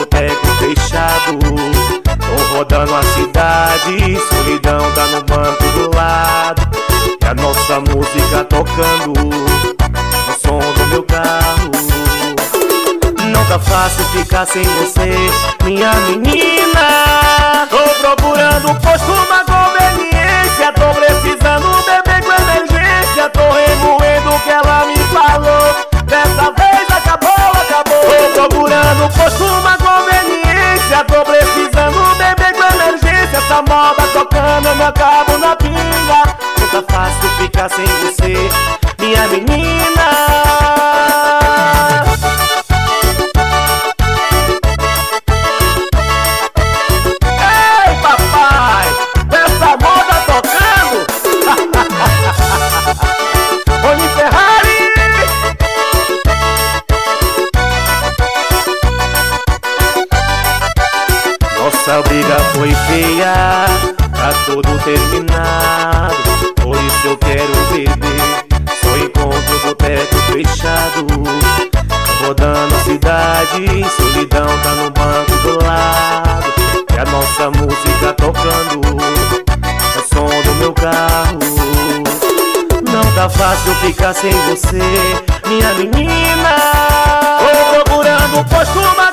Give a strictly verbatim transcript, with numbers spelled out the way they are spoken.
boteco fechado. Tô rodando a cidade, solidão tá no banco do lado. E a nossa música tocando no som do meu carro. Não tá fácil ficar sem você, minha menina. Tô procurando um posto, uma conveniência. Tô precisando beber com emergência. Tô remoendo o que ela me falou. Dessa vez acabou, acabou. Tô procurando um posto, uma conveniência. Tô precisando beber com emergência. Essa moda tocando, eu me acabo na pinga. Não tá fácil ficar sem você, minha menina. Nossa briga foi feia, tá tudo terminado. Por isso eu quero beber, só encontro boteco fechado. Rodando a cidade, solidão tá no banco do lado. E a nossa música tocando no som do meu carro. Não tá fácil ficar sem você, minha menina. Tô procurando um posto, uma